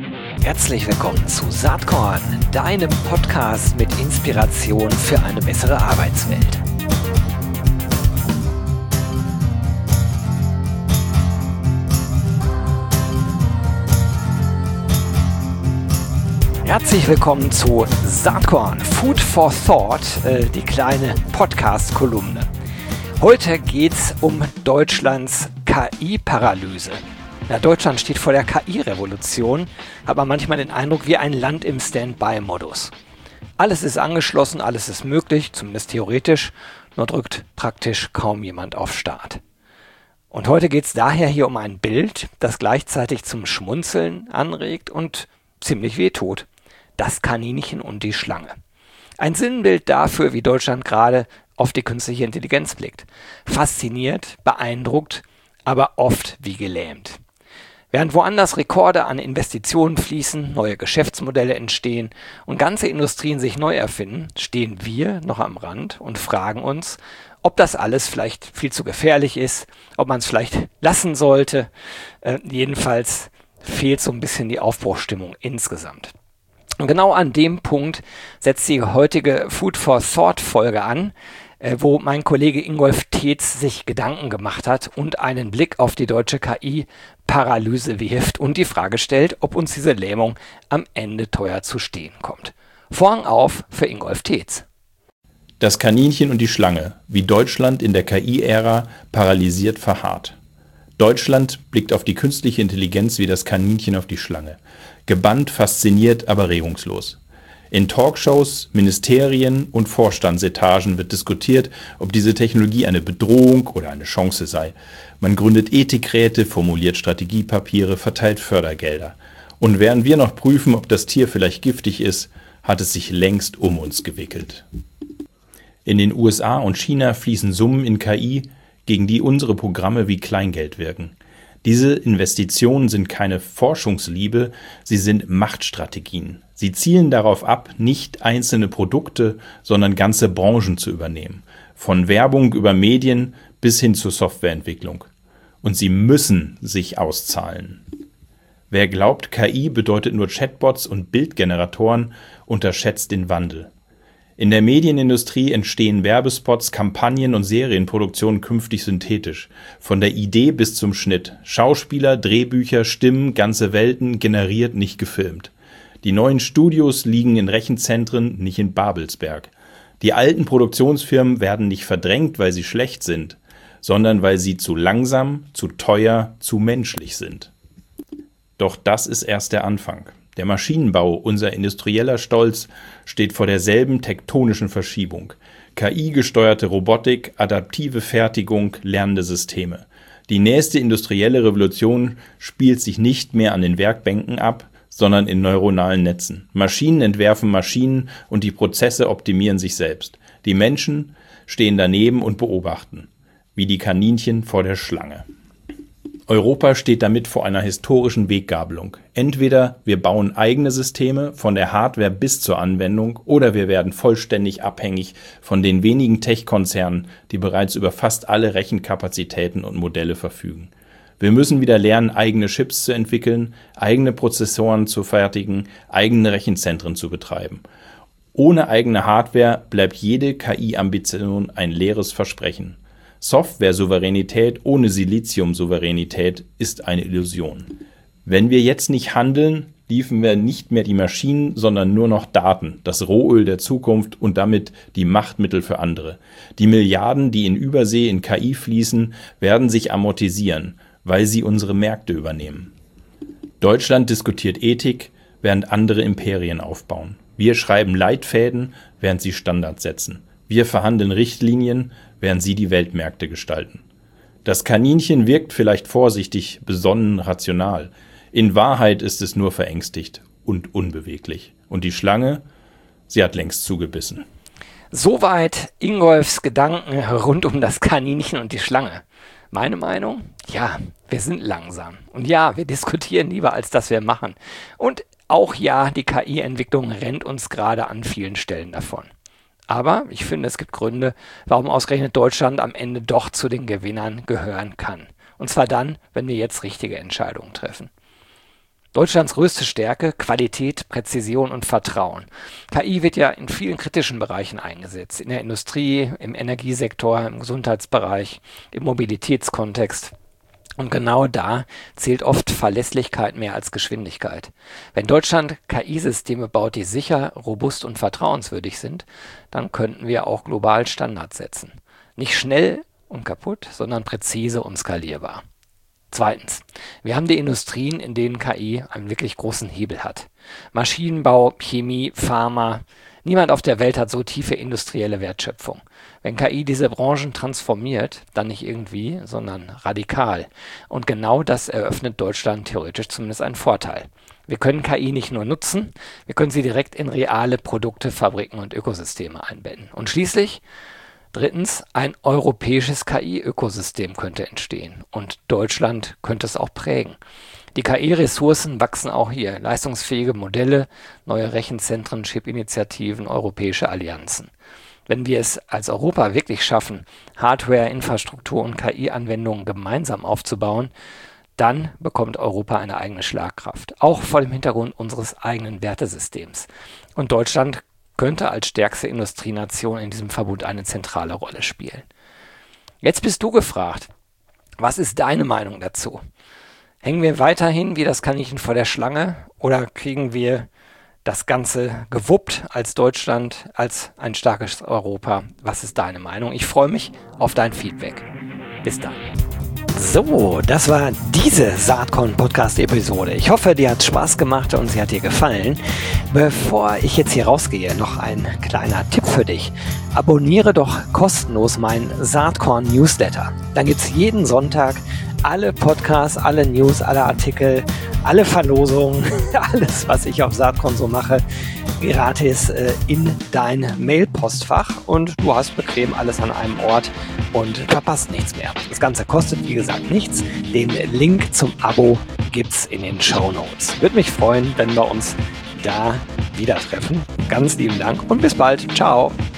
Herzlich willkommen zu Saatkorn, deinem Podcast mit Inspiration für eine bessere Arbeitswelt. Herzlich willkommen zu Saatkorn, Food for Thought, die kleine Podcast-Kolumne. Heute geht es um Deutschlands KI-Paralyse. Ja, Deutschland steht vor der KI-Revolution, hat man manchmal den Eindruck wie ein Land im Standby-Modus. Alles ist angeschlossen, alles ist möglich, zumindest theoretisch, nur drückt praktisch kaum jemand auf Start. Und heute geht es daher hier um ein Bild, das gleichzeitig zum Schmunzeln anregt und ziemlich wehtut. Das Kaninchen und die Schlange. Ein Sinnbild dafür, wie Deutschland gerade auf die künstliche Intelligenz blickt. Fasziniert, beeindruckt, aber oft wie gelähmt. Während woanders Rekorde an Investitionen fließen, neue Geschäftsmodelle entstehen und ganze Industrien sich neu erfinden, stehen wir noch am Rand und fragen uns, ob das alles vielleicht viel zu gefährlich ist, ob man es vielleicht lassen sollte. Jedenfalls fehlt so ein bisschen die Aufbruchsstimmung insgesamt. Und genau an dem Punkt setzt die heutige Food for Thought Folge an, wo mein Kollege Ingolf Tetz sich Gedanken gemacht hat und einen Blick auf die deutsche KI-Paralyse wirft und die Frage stellt, ob uns diese Lähmung am Ende teuer zu stehen kommt. Vorhang auf für Ingolf Tetz. Das Kaninchen und die Schlange, wie Deutschland in der KI-Ära paralysiert verharrt. Deutschland blickt auf die künstliche Intelligenz wie das Kaninchen auf die Schlange. Gebannt, fasziniert, aber regungslos. In Talkshows, Ministerien und Vorstandsetagen wird diskutiert, ob diese Technologie eine Bedrohung oder eine Chance sei. Man gründet Ethikräte, formuliert Strategiepapiere, verteilt Fördergelder. Und während wir noch prüfen, ob das Tier vielleicht giftig ist, hat es sich längst um uns gewickelt. In den USA und China fließen Summen in KI, gegen die unsere Programme wie Kleingeld wirken. Diese Investitionen sind keine Forschungsliebe, sie sind Machtstrategien. Sie zielen darauf ab, nicht einzelne Produkte, sondern ganze Branchen zu übernehmen. Von Werbung über Medien bis hin zur Softwareentwicklung. Und sie müssen sich auszahlen. Wer glaubt, KI bedeutet nur Chatbots und Bildgeneratoren, unterschätzt den Wandel. In der Medienindustrie entstehen Werbespots, Kampagnen und Serienproduktionen künftig synthetisch. Von der Idee bis zum Schnitt. Schauspieler, Drehbücher, Stimmen, ganze Welten, generiert, nicht gefilmt. Die neuen Studios liegen in Rechenzentren, nicht in Babelsberg. Die alten Produktionsfirmen werden nicht verdrängt, weil sie schlecht sind, sondern weil sie zu langsam, zu teuer, zu menschlich sind. Doch das ist erst der Anfang. Der Maschinenbau, unser industrieller Stolz, steht vor derselben tektonischen Verschiebung. KI-gesteuerte Robotik, adaptive Fertigung, lernende Systeme. Die nächste industrielle Revolution spielt sich nicht mehr an den Werkbänken ab, sondern in neuronalen Netzen. Maschinen entwerfen Maschinen und die Prozesse optimieren sich selbst. Die Menschen stehen daneben und beobachten, wie die Kaninchen vor der Schlange. Europa steht damit vor einer historischen Weggabelung. Entweder wir bauen eigene Systeme, von der Hardware bis zur Anwendung, oder wir werden vollständig abhängig von den wenigen Tech-Konzernen, die bereits über fast alle Rechenkapazitäten und Modelle verfügen. Wir müssen wieder lernen, eigene Chips zu entwickeln, eigene Prozessoren zu fertigen, eigene Rechenzentren zu betreiben. Ohne eigene Hardware bleibt jede KI-Ambition ein leeres Versprechen. Software-Souveränität ohne Silizium-Souveränität ist eine Illusion. Wenn wir jetzt nicht handeln, liefern wir nicht mehr die Maschinen, sondern nur noch Daten, das Rohöl der Zukunft und damit die Machtmittel für andere. Die Milliarden, die in Übersee in KI fließen, werden sich amortisieren, weil sie unsere Märkte übernehmen. Deutschland diskutiert Ethik, während andere Imperien aufbauen. Wir schreiben Leitfäden, während sie Standards setzen. Wir verhandeln Richtlinien, während sie die Weltmärkte gestalten. Das Kaninchen wirkt vielleicht vorsichtig, besonnen, rational. In Wahrheit ist es nur verängstigt und unbeweglich. Und die Schlange, sie hat längst zugebissen. Soweit Ingolfs Gedanken rund um das Kaninchen und die Schlange. Meine Meinung? Ja, wir sind langsam. Und ja, wir diskutieren lieber, als dass wir machen. Und auch ja, die KI-Entwicklung rennt uns gerade an vielen Stellen davon. Aber ich finde, es gibt Gründe, warum ausgerechnet Deutschland am Ende doch zu den Gewinnern gehören kann. Und zwar dann, wenn wir jetzt richtige Entscheidungen treffen. Deutschlands größte Stärke: Qualität, Präzision und Vertrauen. KI wird ja in vielen kritischen Bereichen eingesetzt. In der Industrie, im Energiesektor, im Gesundheitsbereich, im Mobilitätskontext. Und genau da zählt oft Verlässlichkeit mehr als Geschwindigkeit. Wenn Deutschland KI-Systeme baut, die sicher, robust und vertrauenswürdig sind, dann könnten wir auch global Standards setzen. Nicht schnell und kaputt, sondern präzise und skalierbar. Zweitens, wir haben die Industrien, in denen KI einen wirklich großen Hebel hat. Maschinenbau, Chemie, Pharma. Niemand auf der Welt hat so tiefe industrielle Wertschöpfung. Wenn KI diese Branchen transformiert, dann nicht irgendwie, sondern radikal. Und genau das eröffnet Deutschland theoretisch zumindest einen Vorteil. Wir können KI nicht nur nutzen, wir können sie direkt in reale Produkte, Fabriken und Ökosysteme einbetten. Und schließlich, drittens, ein europäisches KI-Ökosystem könnte entstehen. Und Deutschland könnte es auch prägen. Die KI-Ressourcen wachsen auch hier. Leistungsfähige Modelle, neue Rechenzentren, Chip-Initiativen, europäische Allianzen. Wenn wir es als Europa wirklich schaffen, Hardware, Infrastruktur und KI-Anwendungen gemeinsam aufzubauen, dann bekommt Europa eine eigene Schlagkraft. Auch vor dem Hintergrund unseres eigenen Wertesystems. Und Deutschland könnte als stärkste Industrienation in diesem Verbund eine zentrale Rolle spielen. Jetzt bist du gefragt. Was ist deine Meinung dazu? Hängen wir weiterhin wie das Kaninchen vor der Schlange oder kriegen wir das Ganze gewuppt als Deutschland, als ein starkes Europa? Was ist deine Meinung? Ich freue mich auf dein Feedback. Bis dann. So, das war diese Saatkorn-Podcast-Episode. Ich hoffe, dir hat Spaß gemacht und sie hat dir gefallen. Bevor ich jetzt hier rausgehe, noch ein kleiner Tipp für dich. Abonniere doch kostenlos meinen Saatkorn-Newsletter. Dann gibt es jeden Sonntag alle Podcasts, alle News, alle Artikel, alle Verlosungen, alles, was ich auf Saatkorn so mache, gratis in dein Mail-Postfach und du hast bequem alles an einem Ort und verpasst nichts mehr. Das Ganze kostet, wie gesagt, nichts. Den Link zum Abo gibt's in den Shownotes. Würde mich freuen, wenn wir uns da wieder treffen. Ganz lieben Dank und bis bald. Ciao.